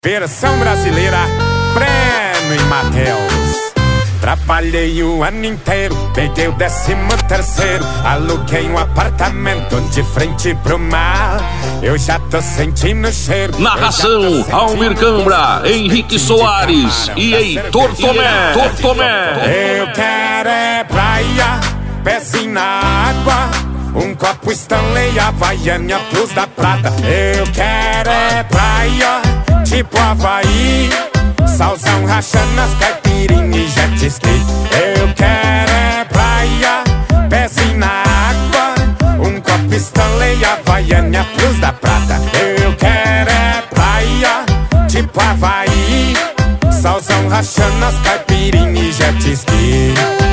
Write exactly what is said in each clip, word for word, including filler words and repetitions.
Versão brasileira, Breno e Matheus. Trabalhei o ano inteiro, peguei o décimo terceiro, aluguei um apartamento de frente pro mar. Eu já tô sentindo o cheiro. Narração: Almir Cambra, Henrique Soares e Heitor Tomé. Tomé. Eu quero é praia, pezinho na água, um copo Stanley, Havaiana Plus da Prata. Eu quero é praia, tipo Havaí, salzão rachando as caipirinhas e jet ski. Eu quero é praia, pezinho na água, um copo Stanley, Havaiana Plus da Prata. Eu quero é praia, tipo Havaí, salzão rachando as caipirinhas e jet ski.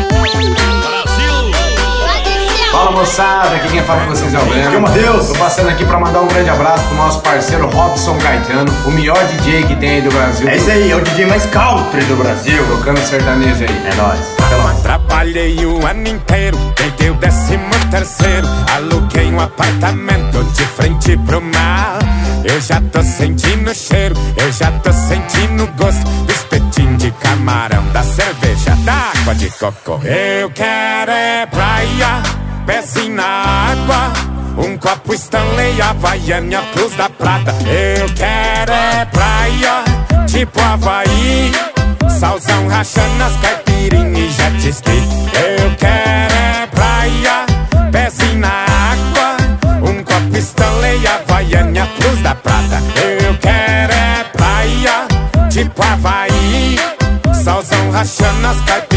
Fala moçada, aqui quem fala com vocês é o Breno. Matheus. Tô passando aqui pra mandar um grande abraço pro nosso parceiro Robson Gaetano, o melhor D J que tem aí do Brasil. É isso aí, é o D J mais country do Brasil. Tocando sertanejo aí. É nóis. Até logo. Trabalhei o ano inteiro, peguei o décimo terceiro, aluguei um apartamento de frente pro mar. Eu já tô sentindo o cheiro, eu já tô sentindo o gosto do espetinho de camarão, da cerveja, da água de coco. Eu quero é praia, pezinho na água, um copo Stanley, Havaiana Plus da Prata. Eu quero é praia, tipo Havaí, salzão rachando as caipirinhas e jet ski. Eu quero é praia, pezinho na água, um copo Stanley, Havaiana Plus da Prata. Eu quero é praia, tipo Havaí, salzão rachando as caipirinhas